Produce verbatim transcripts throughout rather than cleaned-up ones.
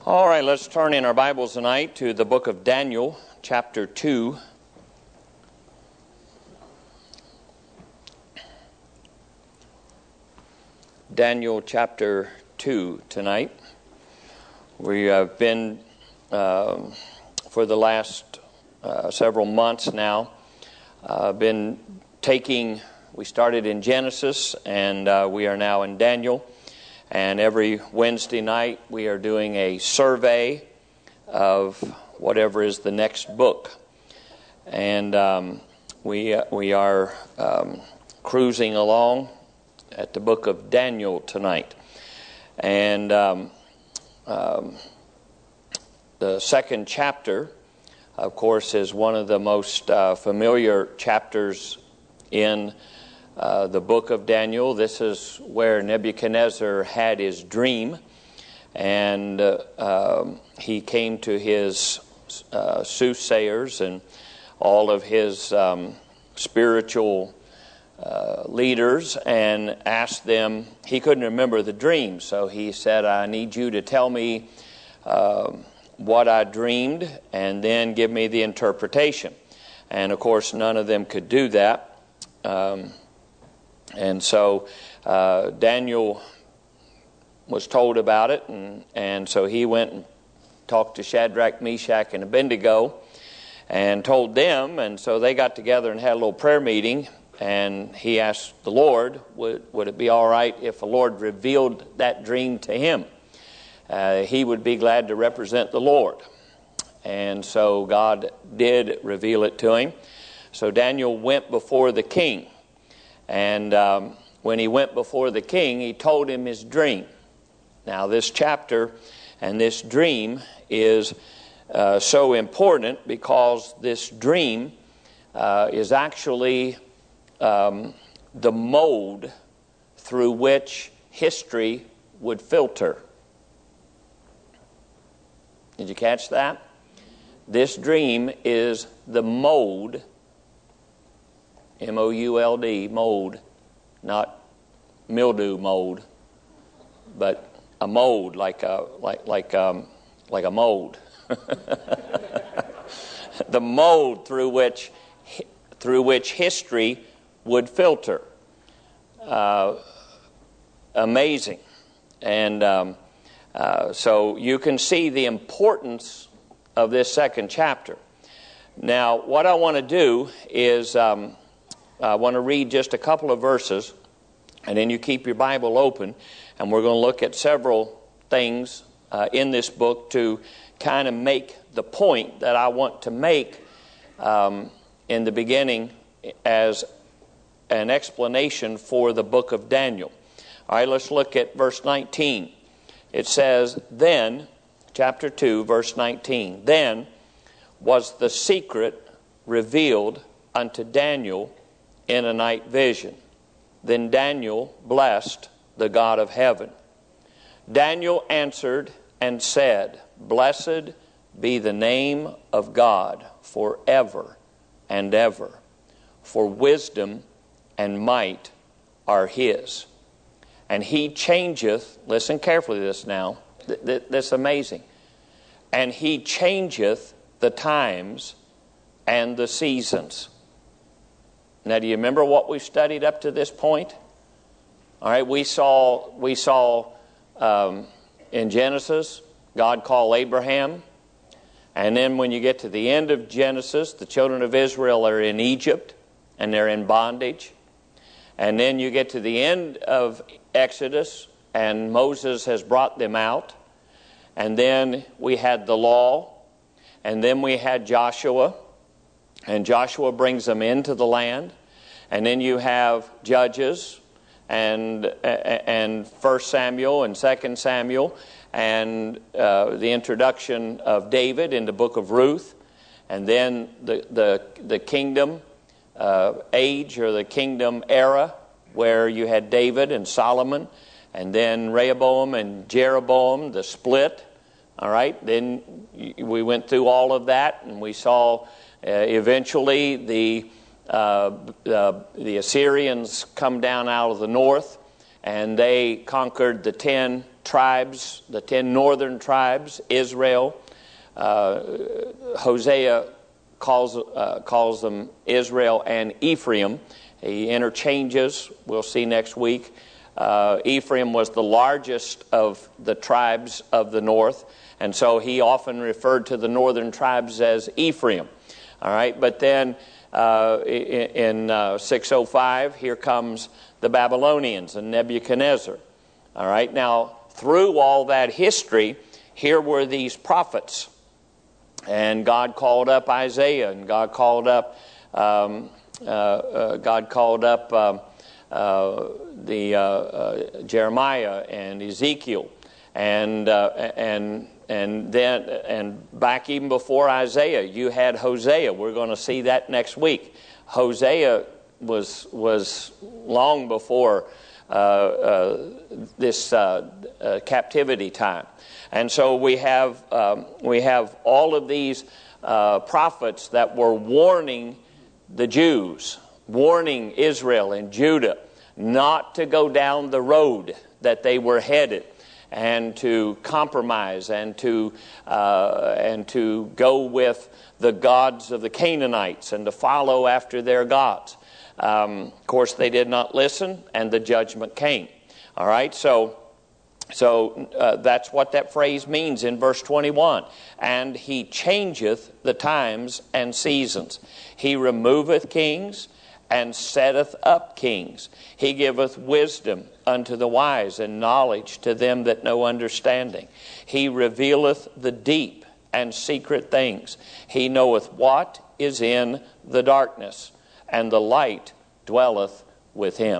All right, let's turn in our Bibles tonight to the book of Daniel, chapter two. Daniel chapter two tonight. We have been, uh, for the last uh, several months now, uh, been taking, we started in Genesis and uh, we are now in Daniel. And every Wednesday night we are doing a survey of whatever is the next book. And um, we uh, we are um, cruising along at the book of Daniel tonight. And um, um, the second chapter, of course, is one of the most uh, familiar chapters in Uh, the book of Daniel. This is where Nebuchadnezzar had his dream, and uh, um, he came to his uh, soothsayers and all of his um, spiritual uh, leaders and asked them. He couldn't remember the dream, so he said, I need you to tell me uh, what I dreamed and then give me the interpretation. And of course none of them could do that. Um, And so uh, Daniel was told about it, and, and so he went and talked to Shadrach, Meshach, and Abednego and told them, and so they got together and had a little prayer meeting, and he asked the Lord, would, would it be all right if the Lord revealed that dream to him? Uh, he would be glad to represent the Lord. And so God did reveal it to him. So Daniel went before the king. And um, when he went before the king, he told him his dream. Now, this chapter and this dream is uh, so important because this dream uh, is actually um, the mode through which history would filter. Did you catch that? This dream is the mode, M O U L D, mold, not mildew mold, but a mold like a like like um, like a mold. The mold through which through which history would filter. Uh, amazing, and um, uh, so you can see the importance of this second chapter. Now, what I want to do is. Um, I want to read just a couple of verses, and then you keep your Bible open, and we're going to look at several things uh, in this book to kind of make the point that I want to make um, in the beginning as an explanation for the book of Daniel. All right, let's look at verse nineteen. It says, then, chapter two, verse nineteen, then was the secret revealed unto Daniel in a night vision. Then Daniel blessed the God of heaven. Daniel answered and said, blessed be the name of God forever and ever, for wisdom and might are his. And he changeth, listen carefully to this now, th- th- this is amazing. And he changeth the times and the seasons. Now, do you remember what we've studied up to this point? All right, we saw we saw um, in Genesis, God called Abraham. And then when you get to the end of Genesis, the children of Israel are in Egypt and they're in bondage. And then you get to the end of Exodus and Moses has brought them out. And then we had the law. And then we had Joshua. And Joshua brings them into the land. And then you have Judges and and First Samuel and Second Samuel and uh, the introduction of David in the book of Ruth. And then the, the, the kingdom uh, age or the kingdom era where you had David and Solomon. And then Rehoboam and Jeroboam, the split. All right, then we went through all of that and we saw Uh, eventually, the uh, uh, the Assyrians come down out of the north, and they conquered the ten tribes, the ten northern tribes, Israel. Uh, Hosea calls, uh, calls them Israel and Ephraim. He interchanges, we'll see next week. Uh, Ephraim was the largest of the tribes of the north, and so he often referred to the northern tribes as Ephraim. All right, but then uh, in, in uh, six oh five, here comes the Babylonians and Nebuchadnezzar. All right, now through all that history, here were these prophets, and God called up Isaiah, and God called up um, uh, uh, God called up um, uh, the uh, uh, Jeremiah and Ezekiel, and uh, and and then and back even before Isaiah, you had Hosea. We're going to see that next week. Hosea was was long before uh, uh, this uh, uh, captivity time, and so we have um, we have all of these uh, prophets that were warning the Jews, warning Israel and Judah not to go down the road that they were headed, and to compromise and to uh, and to go with the gods of the Canaanites and to follow after their gods. Um, of course, they did not listen, and the judgment came. All right, so so uh, that's what that phrase means in verse twenty-one. And he changeth the times and seasons. He removeth kings and setteth up kings. He giveth wisdom unto the wise, and knowledge to them that know understanding. He revealeth the deep and secret things. He knoweth what is in the darkness, and the light dwelleth with him.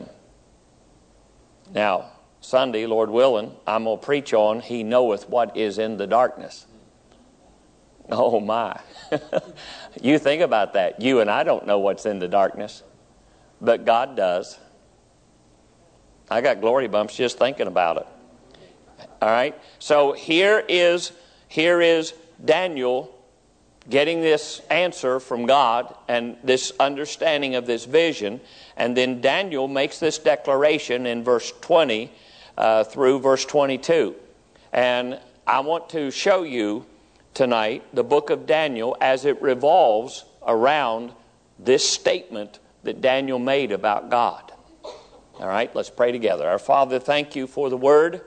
Now, Sunday, Lord willing, I'm going to preach on He knoweth what is in the darkness. Oh my. You think about that. You and I don't know what's in the darkness, but God does. I got glory bumps just thinking about it. All right. So here is here is Daniel getting this answer from God and this understanding of this vision, and then Daniel makes this declaration in verse twenty uh, through verse twenty-two. And I want to show you tonight the book of Daniel as it revolves around this statement that Daniel made about God. All right, let's pray together. Our Father, thank you for the Word,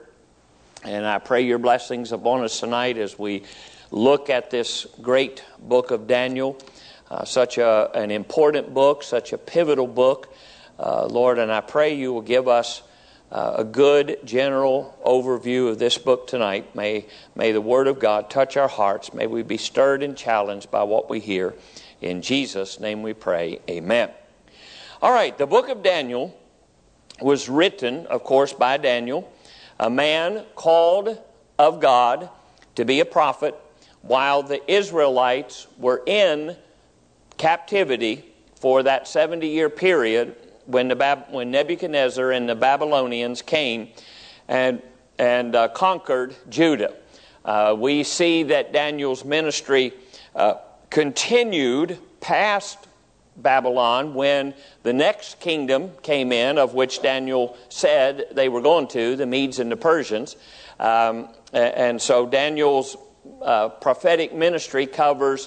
and I pray your blessings upon us tonight as we look at this great book of Daniel, uh, such a, an important book, such a pivotal book, uh, Lord, and I pray you will give us uh, a good general overview of this book tonight. May, may the Word of God touch our hearts. May we be stirred and challenged by what we hear. In Jesus' name we pray, amen. All right, the book of Daniel was written, of course, by Daniel, a man called of God to be a prophet while the Israelites were in captivity for that seventy-year period when the Bab- when Nebuchadnezzar and the Babylonians came and, and uh, conquered Judah. Uh, we see that Daniel's ministry uh, continued past Babylon when the next kingdom came in, of which Daniel said they were going to, the Medes and the Persians. Um, and so Daniel's uh, prophetic ministry covers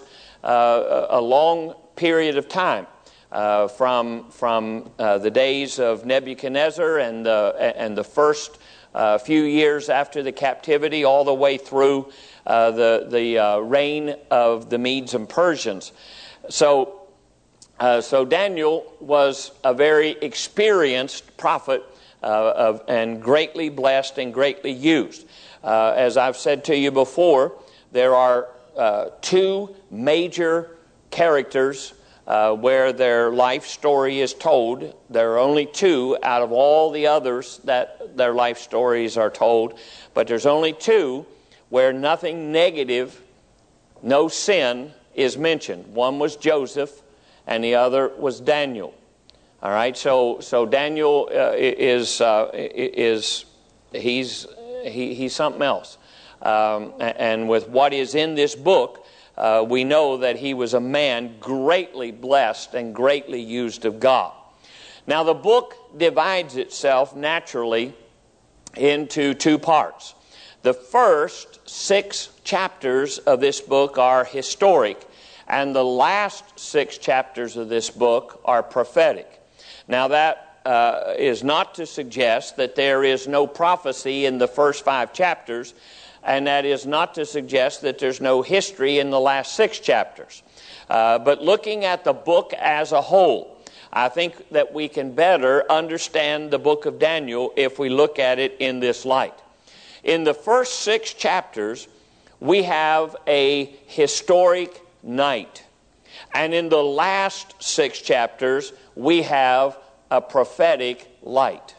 uh, a long period of time, uh, from from uh, the days of Nebuchadnezzar and the and the first uh, few years after the captivity, all the way through uh, the the uh, reign of the Medes and Persians. So. Uh, so Daniel was a very experienced prophet uh, of, and greatly blessed and greatly used. Uh, as I've said to you before, there are uh, two major characters uh, where their life story is told. There are only two out of all the others that their life stories are told, but there's only two where nothing negative, no sin is mentioned. One was Joseph, and the other was Daniel. All right, so so Daniel uh, is uh, is he's he, he's something else. Um, and with what is in this book, uh, we know that he was a man greatly blessed and greatly used of God. Now, the book divides itself naturally into two parts. The first six chapters of this book are historic, and the last six chapters of this book are prophetic. Now that uh, is not to suggest that there is no prophecy in the first five chapters, and that is not to suggest that there's no history in the last six chapters. Uh, but looking at the book as a whole, I think that we can better understand the book of Daniel if we look at it in this light. In the first six chapters, we have a historic night. And in the last six chapters, we have a prophetic light.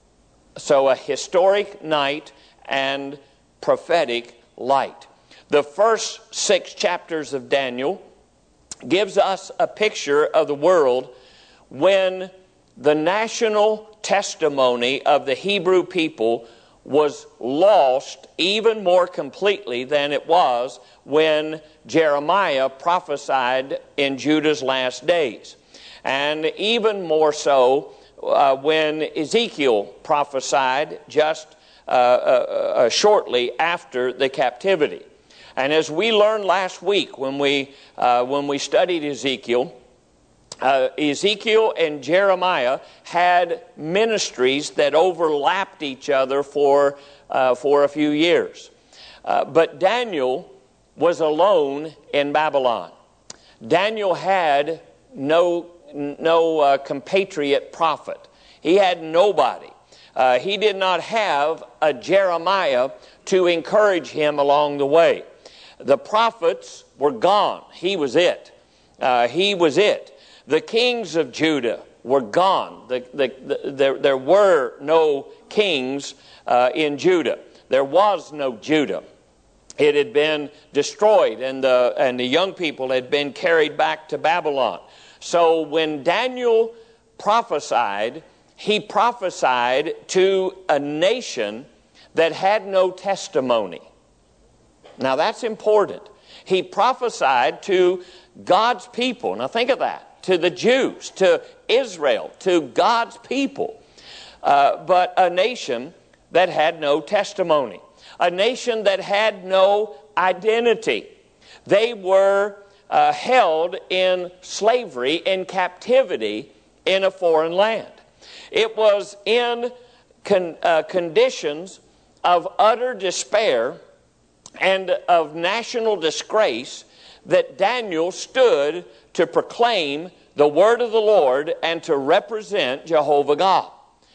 So a historic night and prophetic light. The first six chapters of Daniel gives us a picture of the world when the national testimony of the Hebrew people was lost even more completely than it was when Jeremiah prophesied in Judah's last days. And even more so uh, when Ezekiel prophesied just uh, uh, uh, shortly after the captivity. And as we learned last week when we, uh, when we studied Ezekiel, Uh, Ezekiel and Jeremiah had ministries that overlapped each other for, uh, for a few years. Uh, but Daniel was alone in Babylon. Daniel had no, no uh, compatriot prophet. He had nobody. Uh, he did not have a Jeremiah to encourage him along the way. The prophets were gone. He was it. Uh, he was it. The kings of Judah were gone. The, the, the, there, there were no kings uh, in Judah. There was no Judah. It had been destroyed, and the, and the young people had been carried back to Babylon. So when Daniel prophesied, he prophesied to a nation that had no testimony. Now that's important. He prophesied to God's people. Now think of that. To the Jews, to Israel, to God's people. Uh, but a nation that had no testimony. A nation that had no identity. They were uh, held in slavery, in captivity, in a foreign land. It was in con- uh, conditions of utter despair and of national disgrace that Daniel stood to proclaim the word of the Lord and to represent Jehovah God.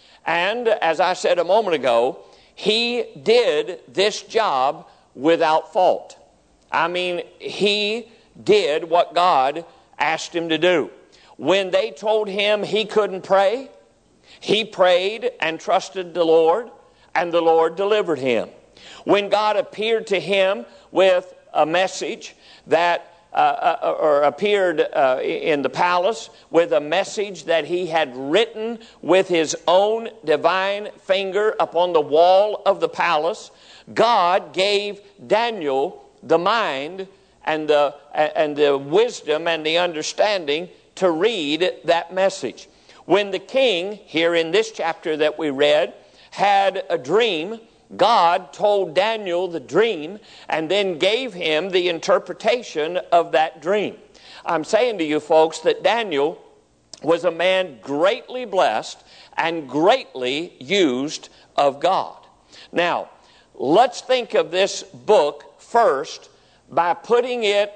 And as I said a moment ago, he did this job without fault. I mean, he did what God asked him to do. When they told him he couldn't pray, he prayed and trusted the Lord, and the Lord delivered him. When God appeared to him with a message that Uh, uh, or appeared uh, in the palace with a message that he had written with his own divine finger upon the wall of the palace, God gave Daniel the mind and the, and the wisdom and the understanding to read that message. When the king, here in this chapter that we read, had a dream, God told Daniel the dream and then gave him the interpretation of that dream. I'm saying to you folks that Daniel was a man greatly blessed and greatly used of God. Now, let's think of this book first by putting it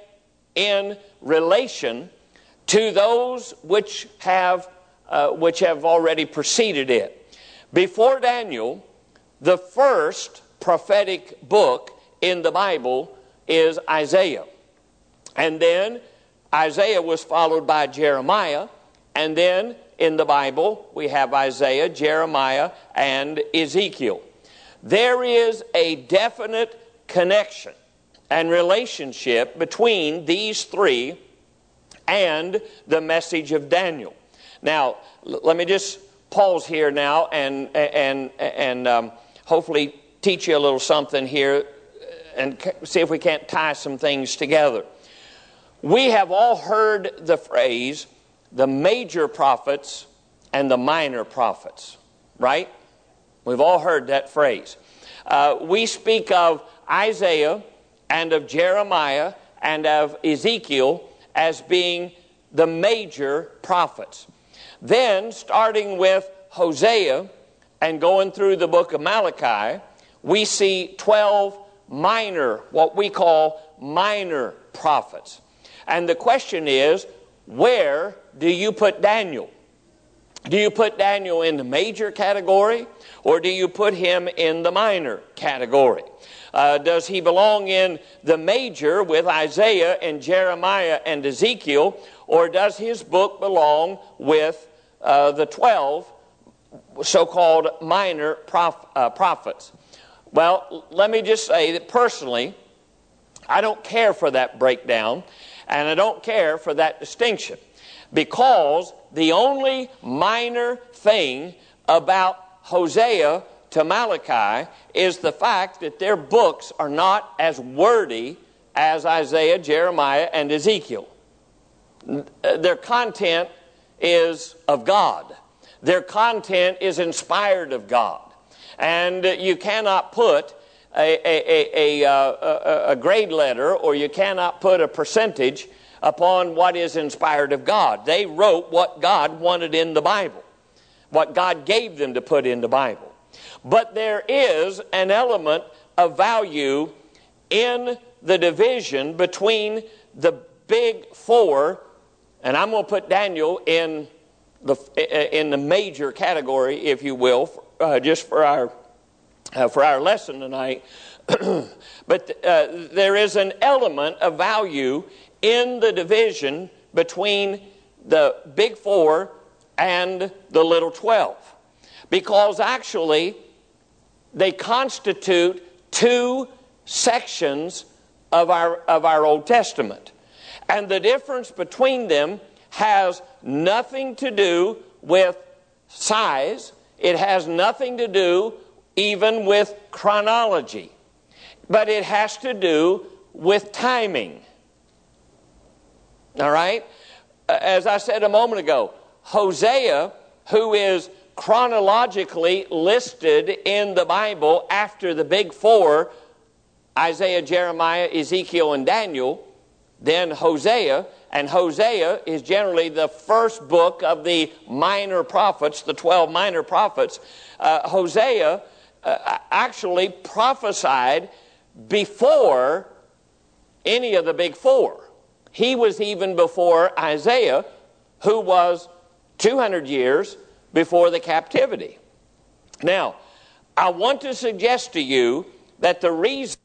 in relation to those which have, uh, which have already preceded it. Before Daniel, the first prophetic book in the Bible is Isaiah. And then Isaiah was followed by Jeremiah. And then in the Bible we have Isaiah, Jeremiah, and Ezekiel. There is a definite connection and relationship between these three and the message of Daniel. Now, let me just pause here now and and and um, hopefully teach you a little something here and see if we can't tie some things together. We have all heard the phrase, the major prophets and the minor prophets, right? We've all heard that phrase. Uh, we speak of Isaiah and of Jeremiah and of Ezekiel as being the major prophets. Then, starting with Hosea and going through the book of Malachi, we see twelve minor, what we call minor prophets. And the question is, where do you put Daniel? Do you put Daniel in the major category, or do you put him in the minor category? Uh, does he belong in the major with Isaiah and Jeremiah and Ezekiel, or does his book belong with uh, the twelve so-called minor prof- uh, prophets? Well, let me just say that personally, I don't care for that breakdown, and I don't care for that distinction, because the only minor thing about Hosea to Malachi is the fact that their books are not as wordy as Isaiah, Jeremiah, and Ezekiel. Their content is of God. Their content is inspired of God. And you cannot put a, a, a, a, a grade letter, or you cannot put a percentage upon what is inspired of God. They wrote what God wanted in the Bible, what God gave them to put in the Bible. But there is an element of value in the division between the big four, and I'm going to put Daniel in the in the major category, if you will, uh, just for our uh, for our lesson tonight. But uh, there is an element of value in the division between the big four and the little twelve, because actually they constitute two sections of our of our Old Testament, and the difference between them has nothing to do with size. It has nothing to do even with chronology, but it has to do with timing. All right? As I said a moment ago, Hosea, who is chronologically listed in the Bible after the big four, Isaiah, Jeremiah, Ezekiel, and Daniel, then Hosea, and Hosea is generally the first book of the minor prophets, the twelve minor prophets. Uh, Hosea uh, actually prophesied before any of the big four. He was even before Isaiah, who was two hundred years before the captivity. Now, I want to suggest to you that the reason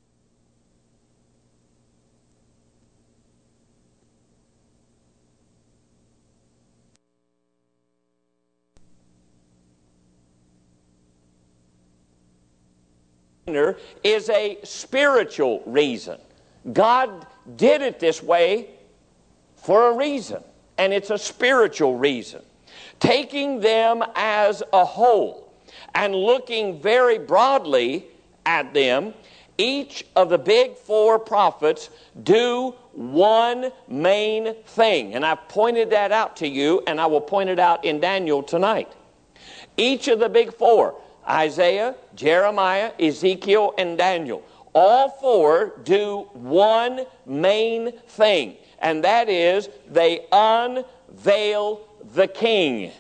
is a spiritual reason. God did it this way for a reason, and it's a spiritual reason. Taking them as a whole and looking very broadly at them, each of the big four prophets do one main thing. And I've pointed that out to you, and I will point it out in Daniel tonight. Each of the big four, Isaiah, Jeremiah, Ezekiel, and Daniel, all four do one main thing, and that is they unveil the king.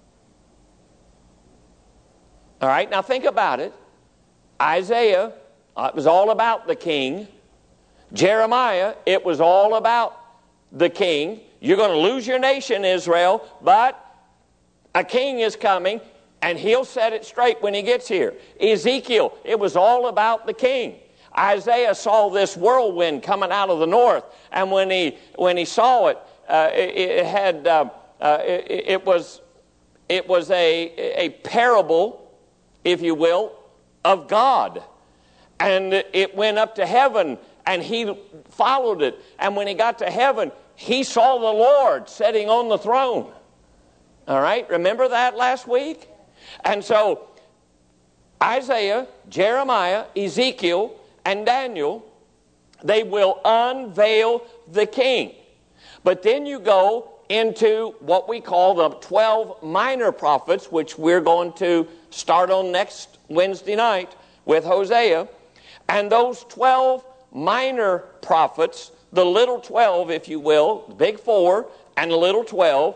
All right, now think about it. Isaiah, it was all about the king. Jeremiah, it was all about the king. You're going to lose your nation, Israel, but a king is coming, and he'll set it straight when he gets here. Ezekiel, it was all about the king. Isaiah saw this whirlwind coming out of the north, and when he when he saw it, uh, it, it had uh, uh, it, it was it was a a parable, if you will, of God, and it went up to heaven, and he followed it. And when he got to heaven, he saw the Lord sitting on the throne. All right, remember that last week? And so Isaiah, Jeremiah, Ezekiel, and Daniel, they will unveil the king. But then you go into what we call the twelve minor prophets, which we're going to start on next Wednesday night with Hosea. And those twelve minor prophets, the little twelve, if you will, the big four and the little twelve,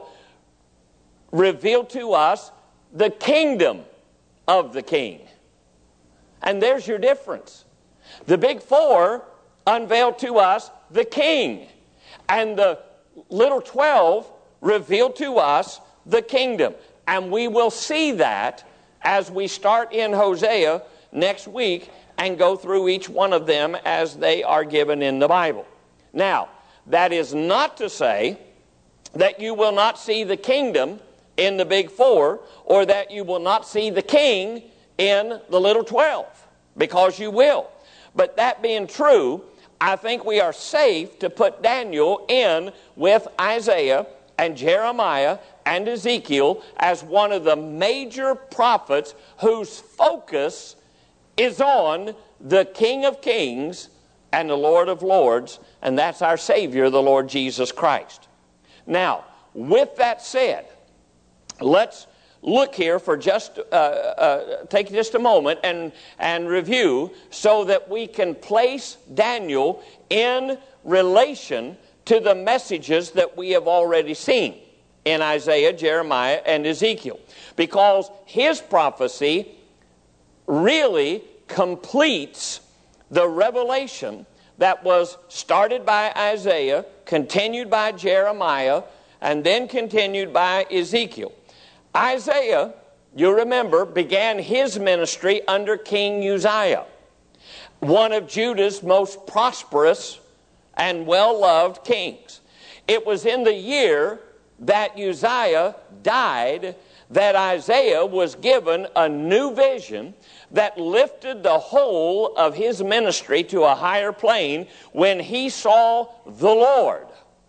reveal to us the kingdom of the king. And there's your difference. The big four unveil to us the king, and the little twelve reveal to us the kingdom. And we will see that as we start in Hosea next week and go through each one of them as they are given in the Bible. Now, that is not to say that you will not see the kingdom in the big four, or that you will not see the king in the little twelve, because you will. But that being true, I think we are safe to put Daniel in with Isaiah and Jeremiah and Ezekiel as one of the major prophets whose focus is on the King of Kings and the Lord of Lords, and that's our Savior, the Lord Jesus Christ. Now, with that said, let's look here for just, uh, uh, take just a moment and, and review so that we can place Daniel in relation to the messages that we have already seen in Isaiah, Jeremiah, and Ezekiel. Because his prophecy really completes the revelation that was started by Isaiah, continued by Jeremiah, and then continued by Ezekiel. Isaiah, you remember, began his ministry under King Uzziah, one of Judah's most prosperous and well-loved kings. It was in the year that Uzziah died that Isaiah was given a new vision that lifted the whole of his ministry to a higher plane when he saw the Lord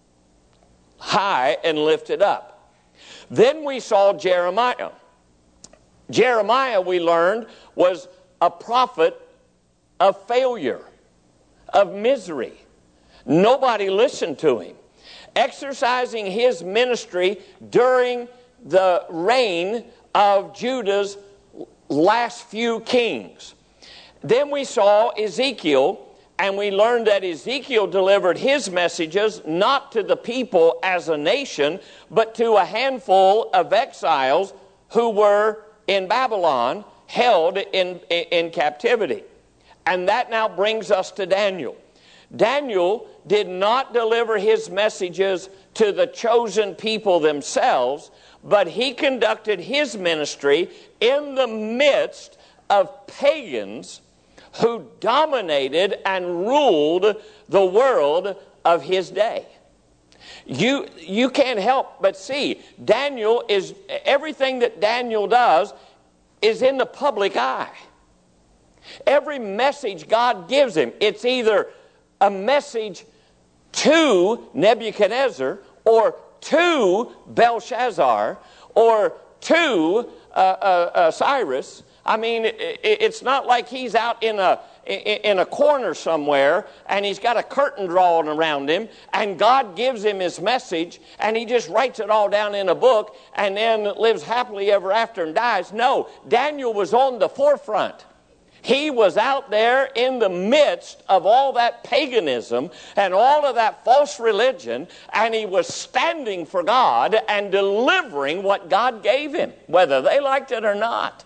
high and lifted up. Then we saw Jeremiah. Jeremiah, we learned, was a prophet of failure, of misery. Nobody listened to him. Exercising his ministry during the reign of Judah's last few kings. Then we saw Ezekiel, and we learned that Ezekiel delivered his messages not to the people as a nation, but to a handful of exiles who were in Babylon, held in, in captivity. And that now brings us to Daniel. Daniel did not deliver his messages to the chosen people themselves, but he conducted his ministry in the midst of pagans who dominated and ruled the world of his day. You, you can't help but see, Daniel is, everything that Daniel does is in the public eye. Every message God gives him, it's either a message to Nebuchadnezzar or to Belshazzar or to uh, uh, uh, Cyrus. I mean, it, it's not like he's out in a in a corner somewhere and he's got a curtain drawn around him and God gives him his message and he just writes it all down in a book and then lives happily ever after and dies. No, Daniel was on the forefront. He was out there in the midst of all that paganism and all of that false religion, and he was standing for God and delivering what God gave him, whether they liked it or not.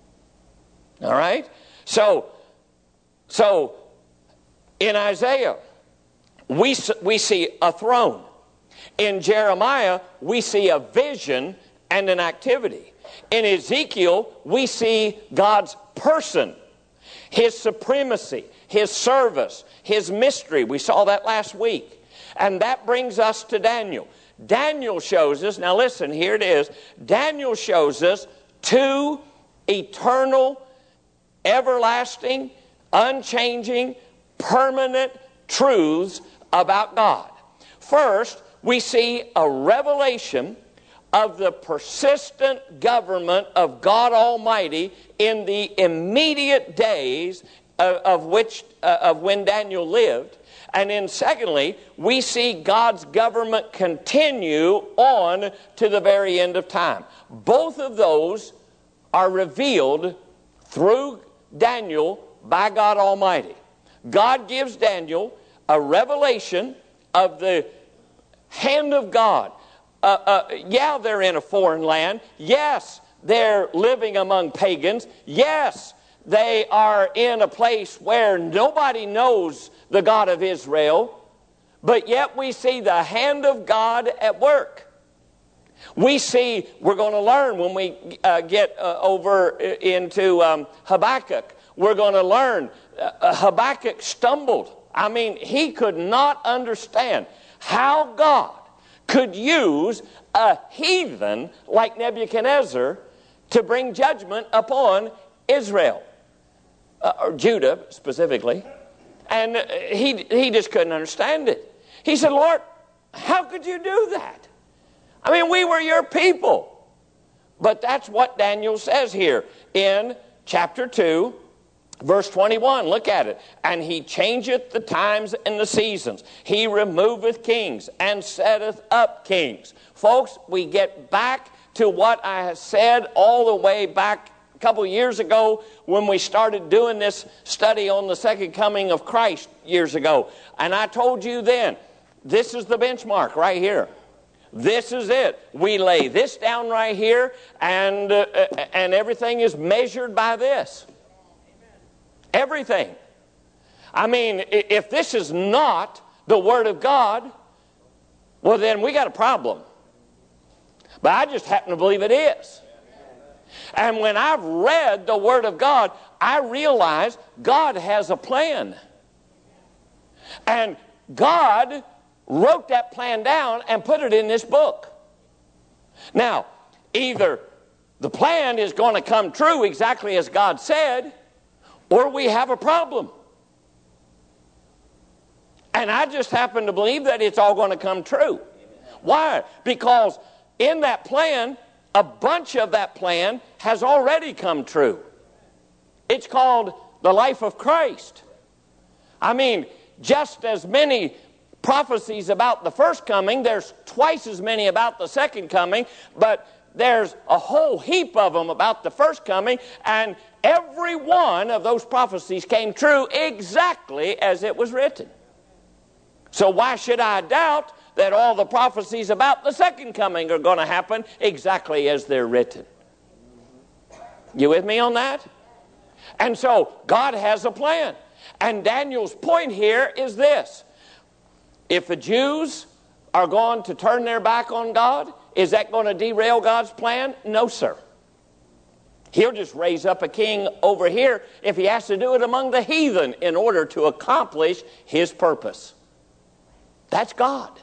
All right? So, so in Isaiah, we, we see a throne. In Jeremiah, we see a vision and an activity. In Ezekiel, we see God's person, His supremacy, His service, His mystery. We saw that last week. And that brings us to Daniel. Daniel shows us, now listen, here it is. Daniel shows us two eternal, everlasting, unchanging, permanent truths about God. First, we see a revelation of the persistent government of God Almighty in the immediate days of, of which uh, of when Daniel lived. And then secondly, we see God's government continue on to the very end of time. Both of those are revealed through Daniel by God Almighty. God gives Daniel a revelation of the hand of God. Uh, uh, yeah, they're in a foreign land. Yes, they're living among pagans. Yes, they are in a place where nobody knows the God of Israel. But yet we see the hand of God at work. We see, we're going to learn when we uh, get uh, over into um, Habakkuk, we're going to learn uh, Habakkuk stumbled. I mean, he could not understand how God could use a heathen like Nebuchadnezzar to bring judgment upon Israel, uh, or Judah specifically. And uh, he, he just couldn't understand it. He said, Lord, how could you do that? I mean, we were your people. But that's what Daniel says here in chapter two, verse twenty-one. Look at it. And he changeth the times and the seasons. He removeth kings and setteth up kings. Folks, we get back to what I have said all the way back a couple years ago when we started doing this study on the second coming of Christ years ago. And I told you then, this is the benchmark right here. This is it. We lay this down right here, and uh, and everything is measured by this. Everything. I mean, if this is not the Word of God, well, then we got a problem. But I just happen to believe it is. And when I've read the Word of God, I realize God has a plan. And God wrote that plan down and put it in this book. Now, either the plan is going to come true exactly as God said, or we have a problem. And I just happen to believe that it's all going to come true. Why? Because in that plan, a bunch of that plan has already come true. It's called the life of Christ. I mean, just as many prophecies about the first coming, there's twice as many about the second coming, but there's a whole heap of them about the first coming, and every one of those prophecies came true exactly as it was written. So why should I doubt that all the prophecies about the second coming are going to happen exactly as they're written? You with me on that? And so God has a plan. And Daniel's point here is this. If the Jews are going to turn their back on God, is that going to derail God's plan? No, sir. He'll just raise up a king over here if he has to do it among the heathen in order to accomplish his purpose. That's God.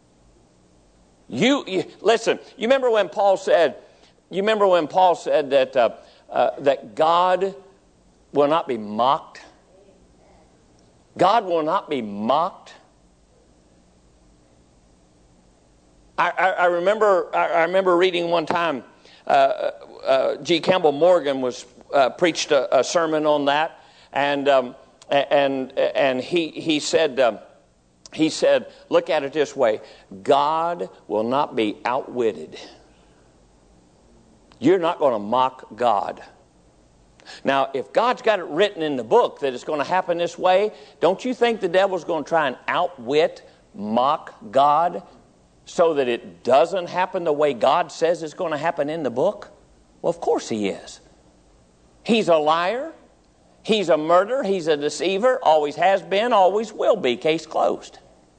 You, you listen, you remember when Paul said, you remember when Paul said that, uh, uh, that God will not be mocked? God will not be mocked. I, I, I remember I, I remember reading one time uh, uh, G. Campbell Morgan was uh, preached a, a sermon on that, and um, and and he he said um, he said look at it this way: God will not be outwitted. You're not going to mock God. Now, if God's got it written in the book that it's going to happen this way, don't you think the devil's going to try and outwit, mock God, so that it doesn't happen the way God says it's going to happen in the book? Well, of course he is. He's a liar. He's a murderer. He's a deceiver. Always has been, always will be. Case closed.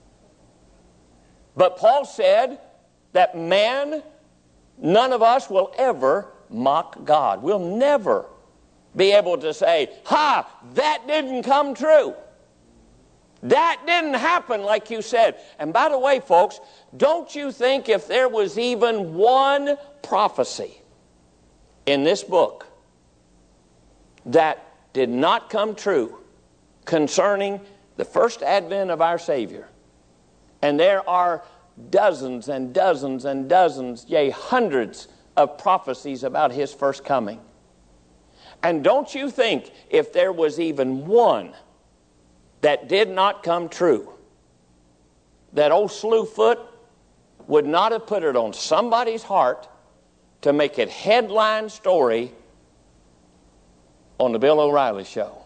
But Paul said that man, none of us will ever mock God. We'll never be able to say, ha, that didn't come true. That didn't happen like you said. And by the way, folks, don't you think if there was even one prophecy in this book that did not come true concerning the first advent of our Savior, and there are dozens and dozens and dozens, yea, hundreds of prophecies about His first coming. And don't you think if there was even one that did not come true, that old Slewfoot would not have put it on somebody's heart to make it headline story on the Bill O'Reilly Show.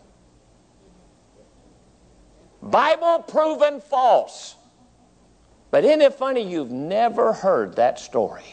Bible proven false. But isn't it funny you've never heard that story?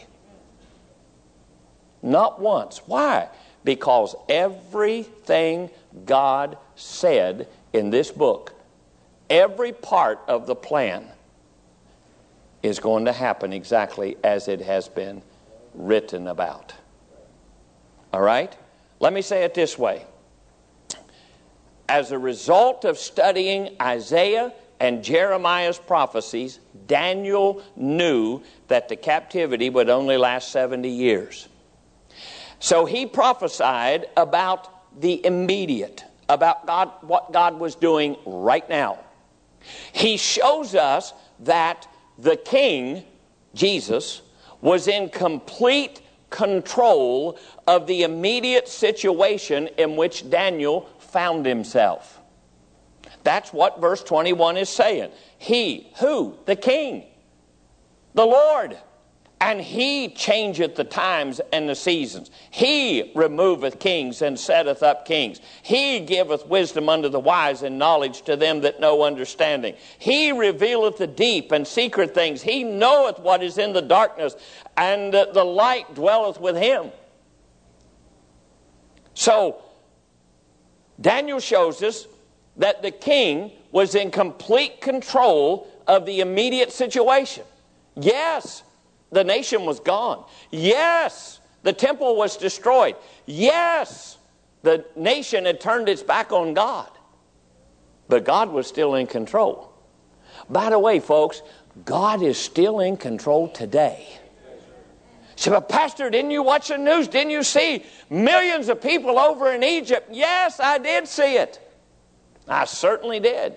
Not once. Why? Because everything God said in this book, every part of the plan, is going to happen exactly as it has been written about. All right? Let me say it this way. As a result of studying Isaiah and Jeremiah's prophecies, Daniel knew that the captivity would only last seventy years. So he prophesied about the immediate, about God, what God was doing right now. He shows us that the King, Jesus, was in complete control of the immediate situation in which Daniel found himself. That's what verse twenty-one is saying. He, who? The King, the Lord. And He changeth the times and the seasons. He removeth kings and setteth up kings. He giveth wisdom unto the wise and knowledge to them that know understanding. He revealeth the deep and secret things. He knoweth what is in the darkness, and the light dwelleth with Him. So, Daniel shows us that the king was in complete control of the immediate situation. Yes, the nation was gone. Yes, the temple was destroyed. Yes, the nation had turned its back on God. But God was still in control. By the way, folks, God is still in control today. So, but Pastor, didn't you watch the news? Didn't you see millions of people over in Egypt? Yes, I did see it. I certainly did.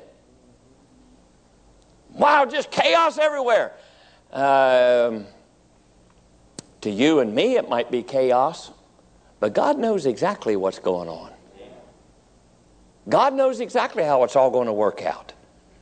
Wow, just chaos everywhere. Um, to you and me, it might be chaos, but God knows exactly what's going on. God knows exactly how it's all going to work out.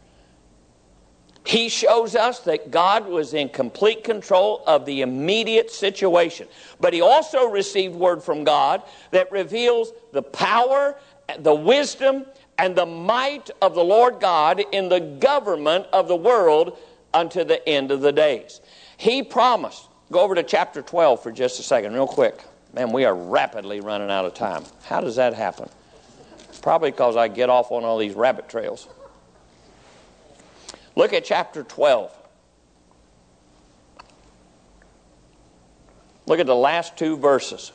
He shows us that God was in complete control of the immediate situation. But he also received word from God that reveals the power, the wisdom, and the might of the Lord God in the government of the world unto the end of the days. He promised. Go over to chapter twelve for just a second, real quick. Man, we are rapidly running out of time. How does that happen? Probably because I get off on all these rabbit trails. Look at chapter twelve. Look at the last two verses.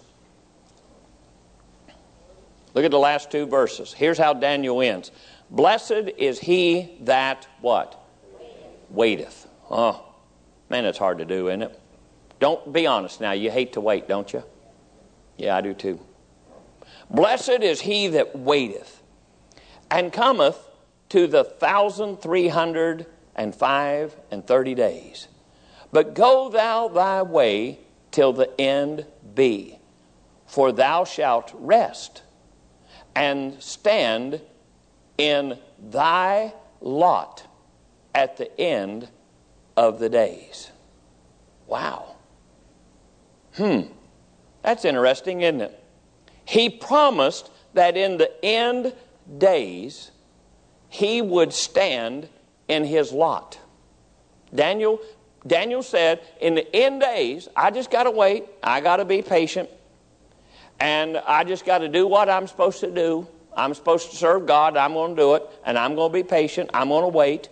Look at the last two verses. Here's how Daniel ends. Blessed is he that what? Waiteth. Oh, man, it's hard to do, isn't it? Don't be honest now. You hate to wait, don't you? Yeah, I do too. Blessed is he that waiteth, and cometh to the thousand three hundred and five and thirty days. But go thou thy way till the end be, for thou shalt rest and stand in thy lot at the end of the days. Wow. Hmm. That's interesting, isn't it? He promised that in the end days, he would stand in his lot. Daniel, Daniel said, in the end days, I just got to wait. I got to be patient. And I just got to do what I'm supposed to do. I'm supposed to serve God. I'm going to do it. And I'm going to be patient. I'm going to wait.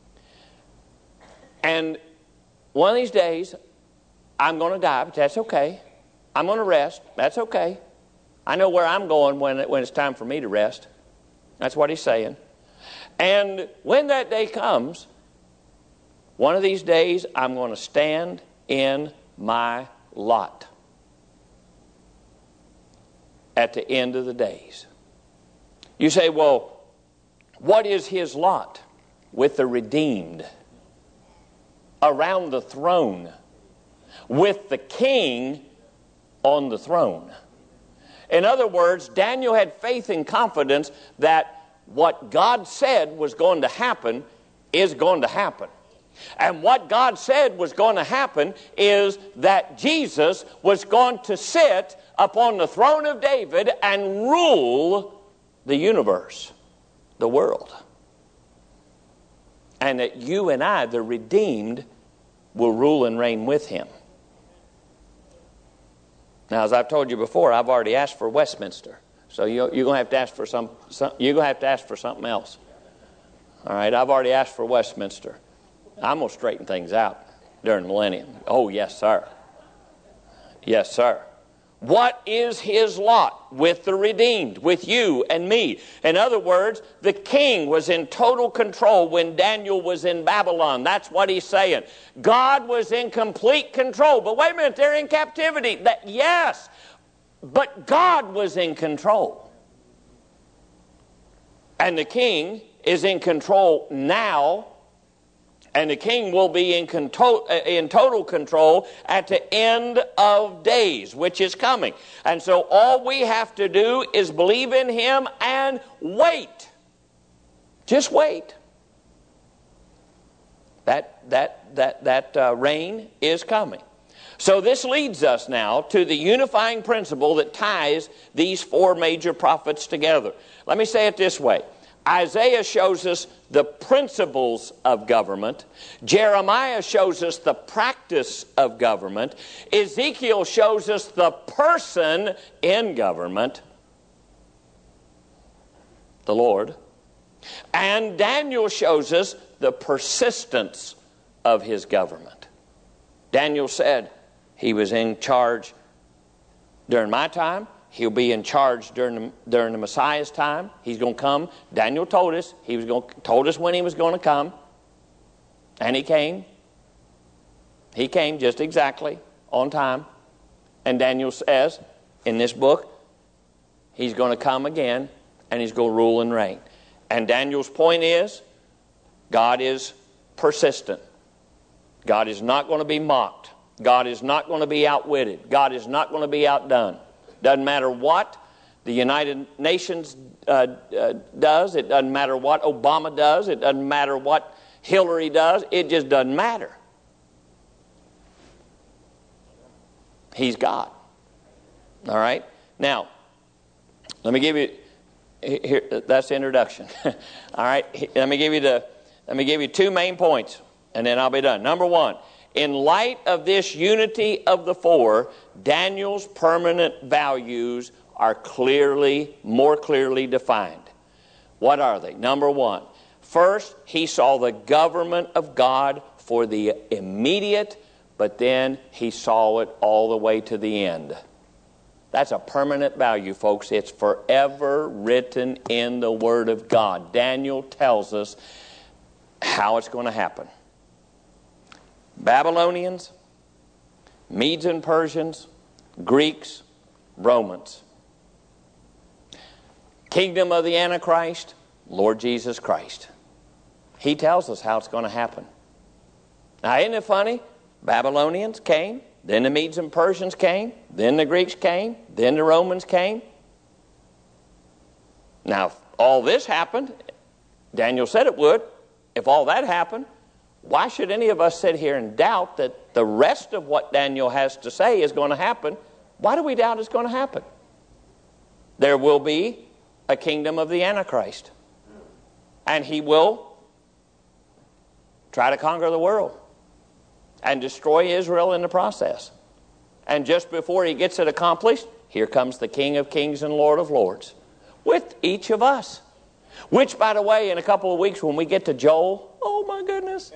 And one of these days, I'm going to die, but that's okay. I'm going to rest. That's okay. I know where I'm going when, it, when it's time for me to rest. That's what he's saying. And when that day comes, one of these days, I'm going to stand in my lot at the end of the days. You say, well, what is his lot? With the redeemed, around the throne, with the king on the throne. In other words, Daniel had faith and confidence that what God said was going to happen is going to happen. And what God said was going to happen is that Jesus was going to sit upon the throne of David and rule the universe, the world. And that you and I, the redeemed, will rule and reign with him. Now, as I've told you before, I've already asked for Westminster. So you're, you're going to have to ask for some, some. You're going to have to ask for something else. All right, I've already asked for Westminster. I'm going to straighten things out during the millennium. Oh, yes, sir. Yes, sir. What is his lot with the redeemed, with you and me? In other words, the king was in total control when Daniel was in Babylon. That's what he's saying. God was in complete control. But wait a minute, they're in captivity. That, yes, but God was in control. And the king is in control now. And the king will be in, control, in total control at the end of days, which is coming. And so all we have to do is believe in him and wait. Just wait. That, that, that, that uh, reign is coming. So this leads us now to the unifying principle that ties these four major prophets together. Let me say it this way. Isaiah shows us the principles of government. Jeremiah shows us the practice of government. Ezekiel shows us the person in government, the Lord. And Daniel shows us the persistence of his government. Daniel said he was in charge during my time. He'll be in charge during the, during the Messiah's time. He's going to come. Daniel told us. He was going told us when he was going to come. And he came. He came just exactly on time. And Daniel says in this book, he's going to come again and he's going to rule and reign. And Daniel's point is, God is persistent. God is not going to be mocked. God is not going to be outwitted. God is not going to be outdone. Doesn't matter what the United Nations uh, uh, does. It doesn't matter what Obama does. It doesn't matter what Hillary does. It just doesn't matter. He's God. All right? Now, let me give you, here, that's the introduction. All right? Let me give you the, let me give you two main points, and then I'll be done. Number one, in light of this unity of the four, Daniel's permanent values are clearly, more clearly defined. What are they? Number one, first, he saw the government of God for the immediate, but then he saw it all the way to the end. That's a permanent value, folks. It's forever written in the Word of God. Daniel tells us how it's going to happen. Babylonians, Medes and Persians, Greeks, Romans. Kingdom of the Antichrist, Lord Jesus Christ. He tells us how it's going to happen. Now, isn't it funny? Babylonians came, then the Medes and Persians came, then the Greeks came, then the Romans came. Now, if all this happened, Daniel said it would. If all that happened, why should any of us sit here and doubt that the rest of what Daniel has to say is going to happen? Why do we doubt it's going to happen? There will be a kingdom of the Antichrist. And he will try to conquer the world and destroy Israel in the process. And just before he gets it accomplished, here comes the King of Kings and Lord of Lords with each of us. Which, by the way, in a couple of weeks when we get to Joel, oh my goodness.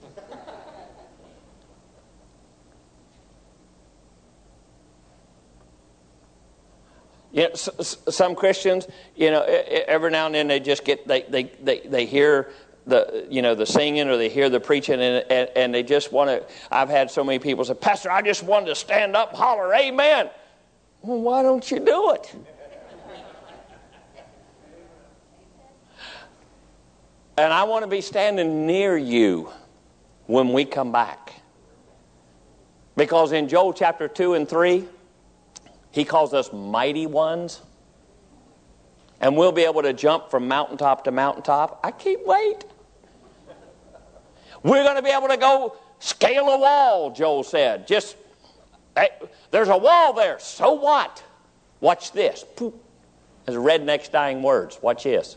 You know, some Christians, you know, every now and then they just get, they they they, they hear the, you know, the singing or they hear the preaching and, and, and they just want to, I've had so many people say, Pastor, I just wanted to stand up and holler, amen. Well, why don't you do it? And I want to be standing near you when we come back. Because in Joel chapter two and three, he calls us mighty ones. And we'll be able to jump from mountaintop to mountaintop. I can't wait. We're going to be able to go scale a wall, Joel said. Just, hey, there's a wall there. So what? Watch this. Poop. There's a redneck's dying words. Watch this.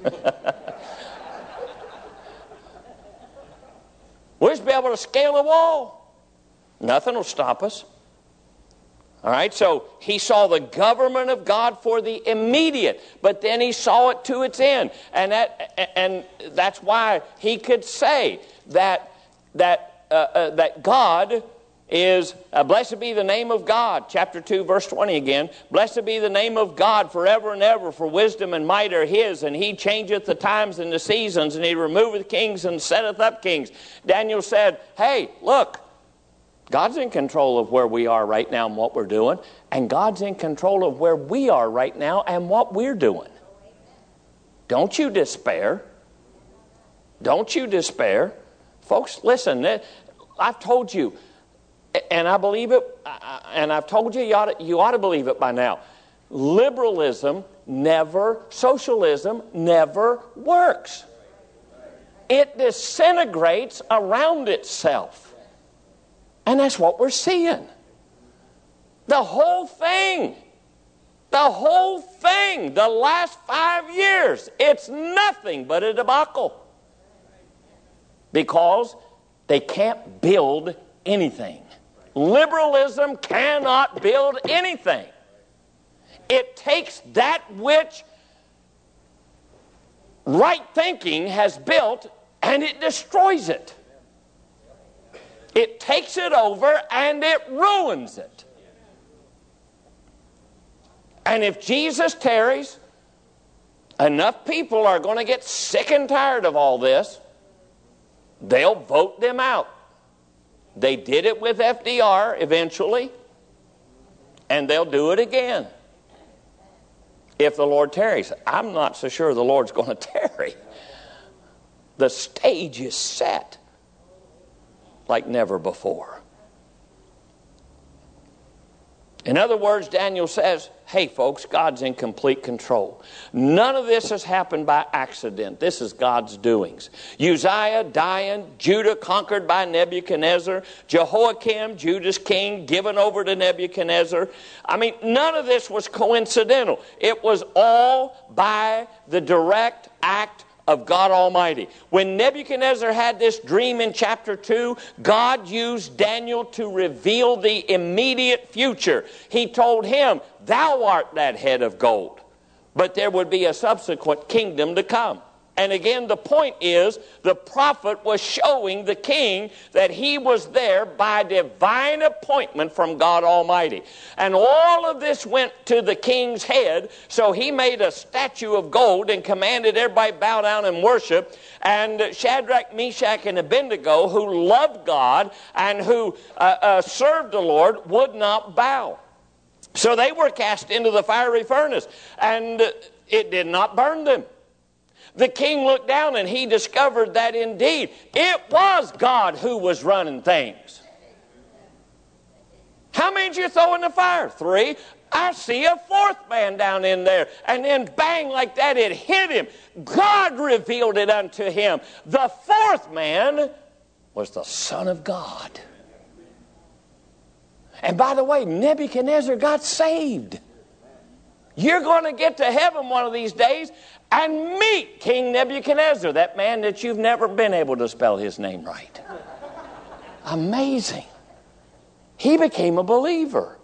We'll just be able to scale a wall. Nothing will stop us. All right, so he saw the government of God for the immediate, but then he saw it to its end. And that, and that's why he could say that, that, uh, uh, that God is, uh, blessed be the name of God, chapter two, verse twenty again. Blessed be the name of God forever and ever, for wisdom and might are his, and he changeth the times and the seasons, and he removeth kings and setteth up kings. Daniel said, hey, look, God's in control of where we are right now and what we're doing, and God's in control of where we are right now and what we're doing. Don't you despair. Don't you despair. Folks, listen, I've told you, and I believe it, and I've told you you ought to, you ought to believe it by now. Liberalism never, socialism never works. It disintegrates around itself. And that's what we're seeing. The whole thing, the whole thing, the last five years, it's nothing but a debacle. Because they can't build anything. Liberalism cannot build anything. It takes that which right thinking has built and it destroys it. It takes it over and it ruins it. And if Jesus tarries, enough people are going to get sick and tired of all this. They'll vote them out. They did it with F D R eventually, and they'll do it again if the Lord tarries. I'm not so sure the Lord's going to tarry. The stage is set like never before. In other words, Daniel says, hey folks, God's in complete control. None of this has happened by accident. This is God's doings. Uzziah dying, Judah conquered by Nebuchadnezzar, Jehoiakim, Judah's king, given over to Nebuchadnezzar. I mean, none of this was coincidental. It was all by the direct act of God Almighty. When Nebuchadnezzar had this dream in chapter two, God used Daniel to reveal the immediate future. He told him, thou art that head of gold, but there would be a subsequent kingdom to come. And again, the point is, the prophet was showing the king that he was there by divine appointment from God Almighty. And all of this went to the king's head, so he made a statue of gold and commanded everybody bow down and worship. And Shadrach, Meshach, and Abednego, who loved God and who uh, uh, served the Lord, would not bow. So they were cast into the fiery furnace, and it did not burn them. The king looked down and he discovered that indeed it was God who was running things. How many did you throw in the fire? Three. I see a fourth man down in there. And then bang, like that, it hit him. God revealed it unto him. The fourth man was the Son of God. And by the way, Nebuchadnezzar got saved. You're going to get to heaven one of these days and meet King Nebuchadnezzar, that man that you've never been able to spell his name right. Amazing. He became a believer.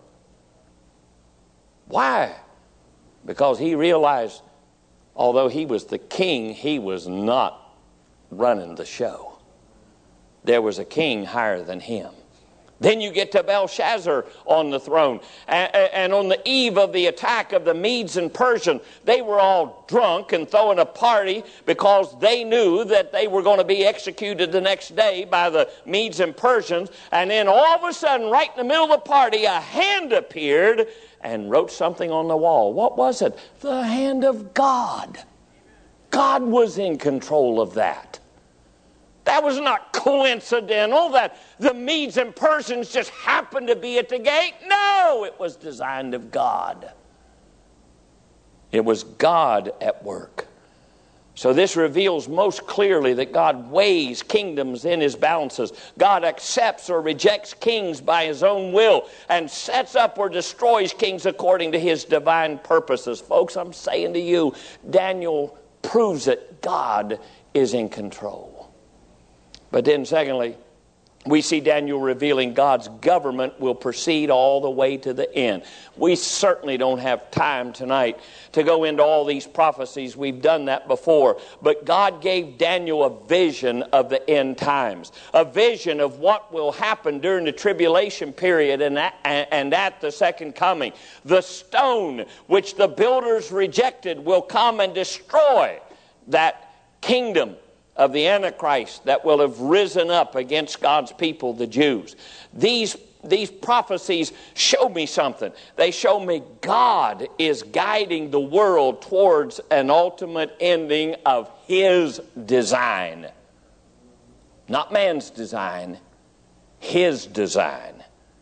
Why? Because he realized, although he was the king, he was not running the show. There was a king higher than him. Then you get to Belshazzar on the throne. And on the eve of the attack of the Medes and Persians, they were all drunk and throwing a party because they knew that they were going to be executed the next day by the Medes and Persians. And then all of a sudden, right in the middle of the party, a hand appeared and wrote something on the wall. What was it? The hand of God. God was in control of that. That was not coincidental that the Medes and Persians just happened to be at the gate. No, it was designed of God. It was God at work. So this reveals most clearly that God weighs kingdoms in his balances. God accepts or rejects kings by his own will and sets up or destroys kings according to his divine purposes. Folks, I'm saying to you, Daniel proves that God is in control. But then secondly, we see Daniel revealing God's government will proceed all the way to the end. We certainly don't have time tonight to go into all these prophecies. We've done that before. But God gave Daniel a vision of the end times, a vision of what will happen during the tribulation period and at, and at the second coming. The stone which the builders rejected will come and destroy that kingdom of the Antichrist that will have risen up against God's people, the Jews. These, these prophecies show me something. They show me God is guiding the world towards an ultimate ending of his design. Not man's design, his design.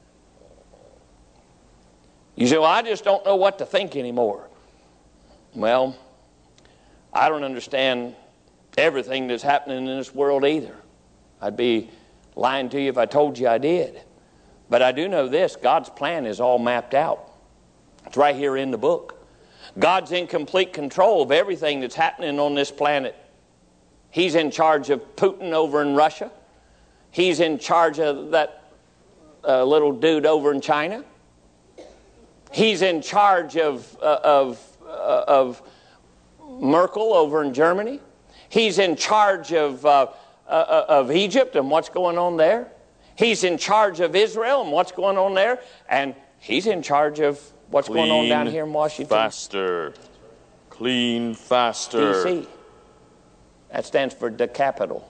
You say, well, I just don't know what to think anymore. Well, I don't understand everything that's happening in this world either. I'd be lying to you if I told you I did. But I do know this, God's plan is all mapped out. It's right here in the book. God's in complete control of everything that's happening on this planet. He's in charge of Putin over in Russia. He's in charge of that uh, little dude over in China. He's in charge of, uh, of, uh, of Merkel over in Germany. He's in charge of, uh, uh, of Egypt and what's going on there. He's in charge of Israel and what's going on there. And he's in charge of what's Clean, going on down here in Washington. Faster. Clean faster. D C. That stands for the capital.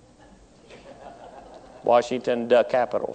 Washington, the capital.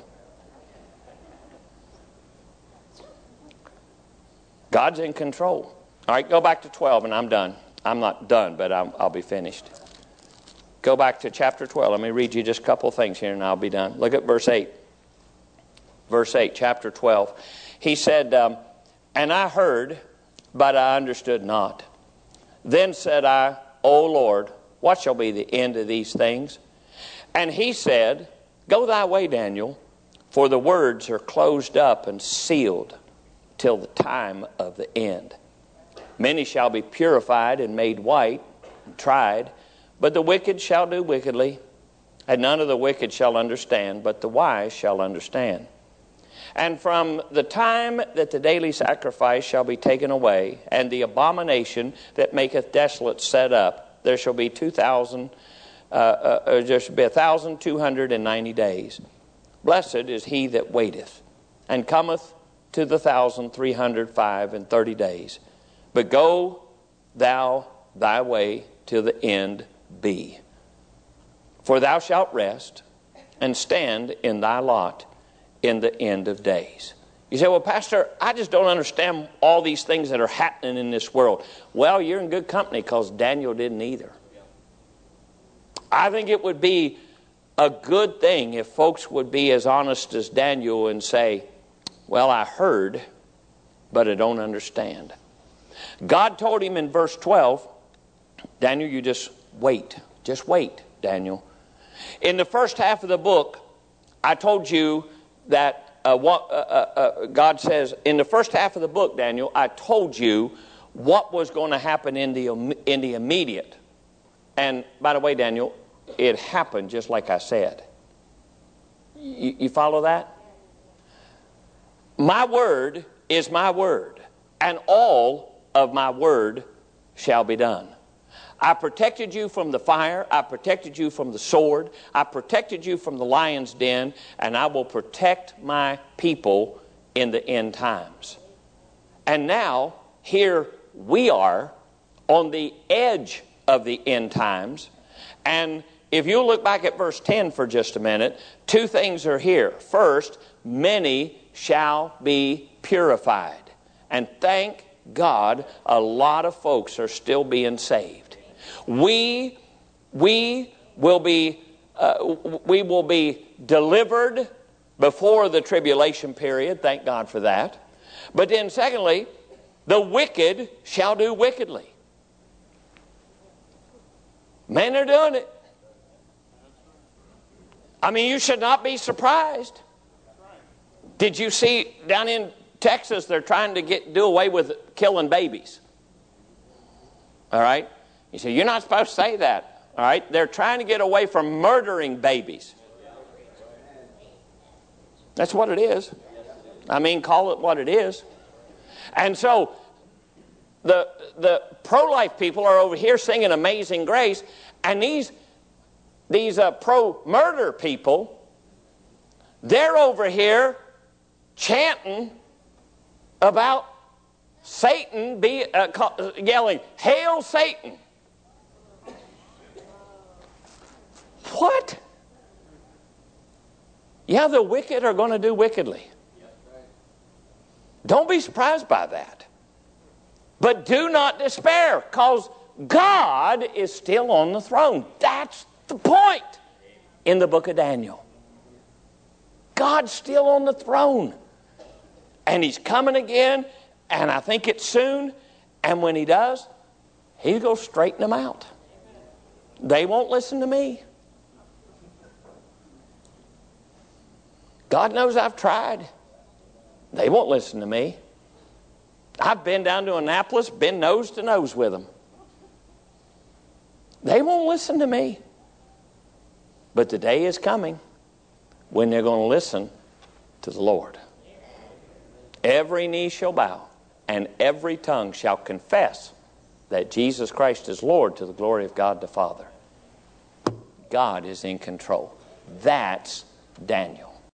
God's in control. All right, go back to twelve and I'm done. I'm not done, but I'm, I'll be finished. Go back to chapter twelve. Let me read you just a couple things here and I'll be done. Look at verse eight. Verse eight, chapter twelve. He said, um, and I heard, but I understood not. Then said I, O Lord, what shall be the end of these things? And he said, go thy way, Daniel, for the words are closed up and sealed till the time of the end. Many shall be purified and made white, and tried, but the wicked shall do wickedly, and none of the wicked shall understand, but the wise shall understand. And from the time that the daily sacrifice shall be taken away, and the abomination that maketh desolate set up, there shall be two thousand, uh, uh, there shall be a thousand two hundred and ninety days. Blessed is he that waiteth, and cometh to the thousand three hundred five and thirty days. But go thou thy way till the end be. For thou shalt rest and stand in thy lot in the end of days. You say, well, Pastor, I just don't understand all these things that are happening in this world. Well, you're in good company because Daniel didn't either. I think it would be a good thing if folks would be as honest as Daniel and say, well, I heard, but I don't understand. God told him in verse twelve, Daniel, you just wait. Just wait, Daniel. In the first half of the book, I told you that uh, what, uh, uh, God says, in the first half of the book, Daniel, I told you what was going to happen in the, in the immediate. And by the way, Daniel, it happened just like I said. You, you follow that? My word is my word, and all of my word shall be done. I protected you from the fire. I protected you from the sword. I protected you from the lion's den, and I will protect my people in the end times. And now, here we are on the edge of the end times. And if you look back at verse ten for just a minute, two things are here. First, many shall be purified. And thank God, a lot of folks are still being saved. We, we will be, uh, we will be delivered before the tribulation period. Thank God for that. But then, secondly, the wicked shall do wickedly. Men are doing it. I mean, you should not be surprised. Did you see down in Texas, they're trying to get do away with killing babies? All right? You say, you're not supposed to say that. All right? They're trying to get away from murdering babies. That's what it is. I mean, call it what it is. And so, the the pro-life people are over here singing Amazing Grace, and these, these uh, pro-murder people, they're over here chanting about Satan, be uh, call, yelling, "Hail Satan!" What? Yeah, the wicked are going to do wickedly. Don't be surprised by that. But do not despair, because God is still on the throne. That's the point in the book of Daniel. God's still on the throne. And He's coming again, and I think it's soon. And when He does, He's going to straighten them out. They won't listen to me. God knows I've tried. They won't listen to me. I've been down to Annapolis, been nose to nose with them. They won't listen to me. But the day is coming when they're going to listen to the Lord. Every knee shall bow, and every tongue shall confess that Jesus Christ is Lord, to the glory of God the Father. God is in control. That's Daniel.